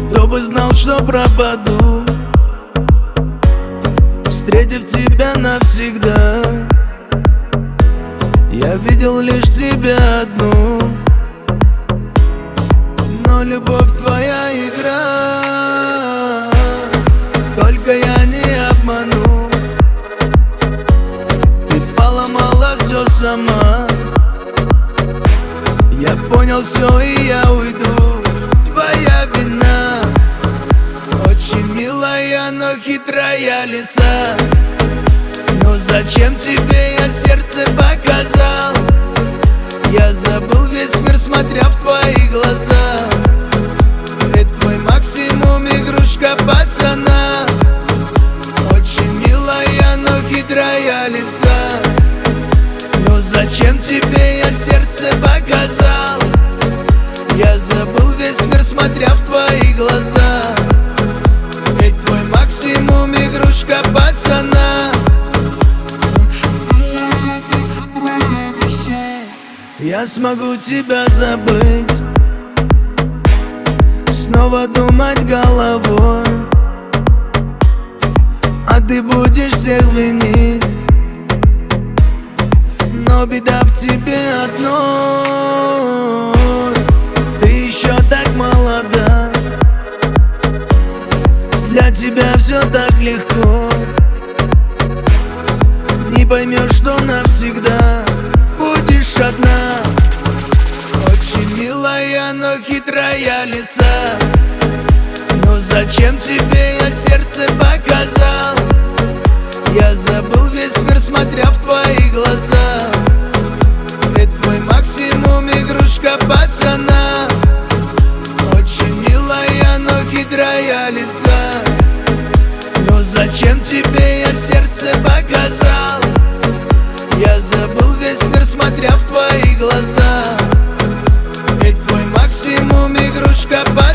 Кто бы знал, что пропаду, встретив тебя навсегда. Я видел лишь тебя одну, но любовь твоя игра. Только я не обману, ты поломала все сама. Я понял все и я уйду, твоя вина. Очень милая, но хитрая лиса. Но зачем тебе я сердце показал? Я забыл весь мир, смотря в твои глаза. Ведь твой максимум игрушка пацана. Очень милая, но хитрая лиса. Но зачем тебе я сердце показал? Я забыл весь мир, смотря в твои глаза. Ведь твой максимум игрушка пацана. Я смогу тебя забыть, снова думать головой, а ты будешь всех винить. Но беда в тебе одной, ты еще так молода. Для тебя все так легко, не поймешь, что навсегда будешь одна. Очень милая, но хитрая лиса. Но зачем тебе я сердце показал? Я забыл весь мир, смотря в твои глаза. Ведь твой максимум игрушка пацана. Очень милая, но хитрая лиса. Но зачем тебе я сердце показал? Я забыл весь мир, смотря в твои глаза. Ведь твой максимум игрушка пацана.